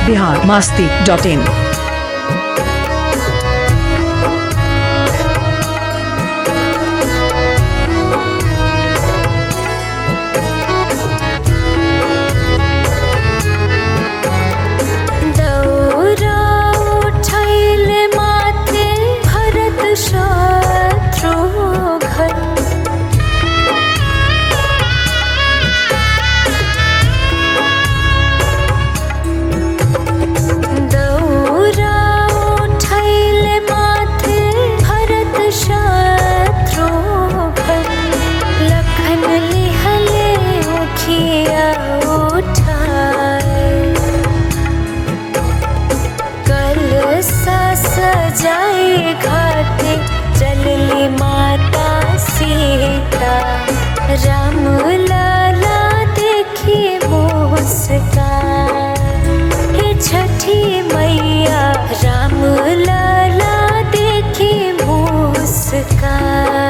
biharmasti.in। सजाए घाटे चलली माता सीता, राम लाला देखी मुस्कान। हे छठी मैया राम लाला देखी मुस्कान।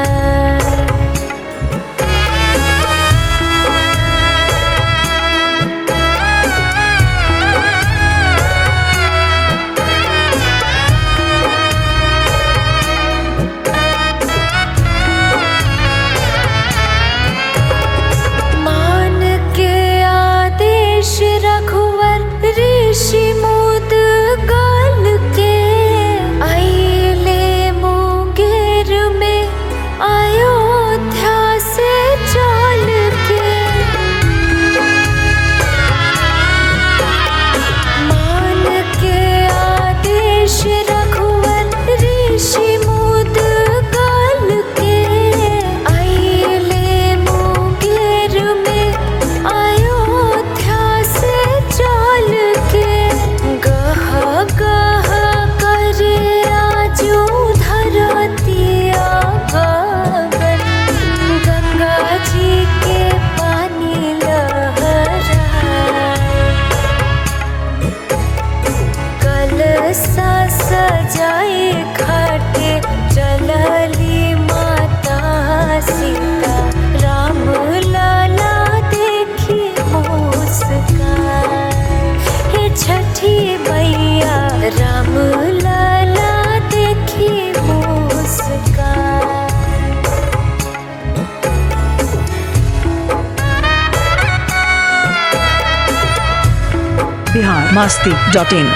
सजाए घाटे चलली माता सीता, राम लाला देखी मुस्कान। हे छठी मैया राम लाला देखी मुस्कान। biharmasti.in।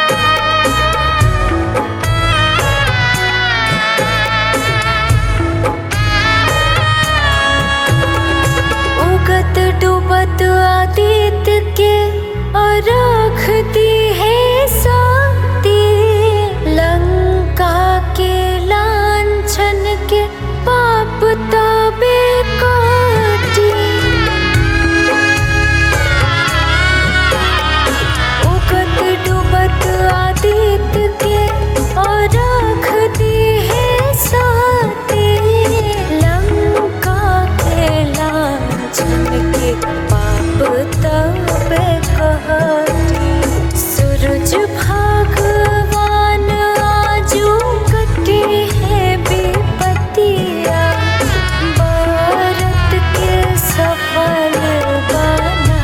डूबत आदित्य के अर्घ दी है शांति, लंका के लांछन के पाप तबे काटी। उगत डूबत आदित्य के अर्घ दी है शांति, लंका के लांछन के पाप तबे काटी। सूरज भगवान आजू कटे है विपत्तिया, भारत के सफल बना।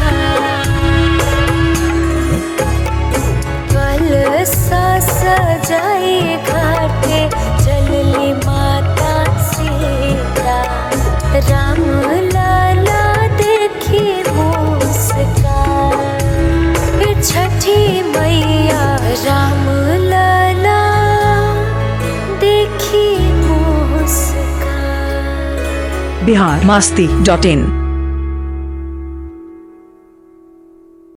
कल सजाए घाटे चलली माता सीता, राम लाला देखी मुस्कान। छठी मैया राम लाला देखी मुस्कान। biharmasti.in।